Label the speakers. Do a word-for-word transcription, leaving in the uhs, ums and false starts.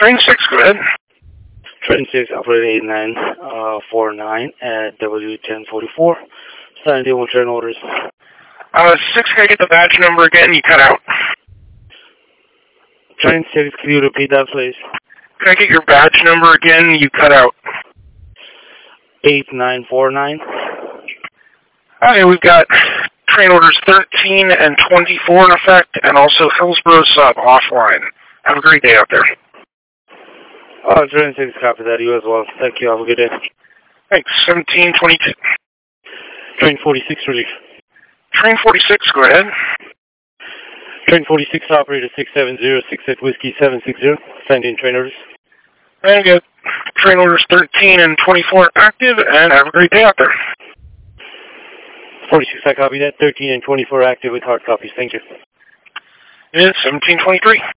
Speaker 1: Train six, go ahead.
Speaker 2: Train six, operator eight nine four nine at W ten forty-four. Sign deal with train orders.
Speaker 1: Uh, six, can I get the badge number again? You cut out.
Speaker 2: Train six, can you repeat that, please?
Speaker 1: Can I get your badge number again? You cut out.
Speaker 2: eight nine four nine.
Speaker 1: Okay, we've got train orders thirteen and twenty-four in effect, and also Hillsborough sub offline. Have a great day out there.
Speaker 2: Oh, Train six, copy that. You as well. Thank you. Have a good day.
Speaker 1: Thanks. seventeen twenty-two.
Speaker 2: Train forty-six, relief.
Speaker 1: Train forty-six, go ahead.
Speaker 2: Train forty-six, operator six seven zero six eight Whiskey seven six zero. Send in train orders.
Speaker 1: Very good. Train orders thirteen and twenty-four active, and have a great day out there.
Speaker 2: forty-six, I copy that. thirteen and twenty-four active with hard copies. Thank you.
Speaker 1: It is seventeen twenty-three.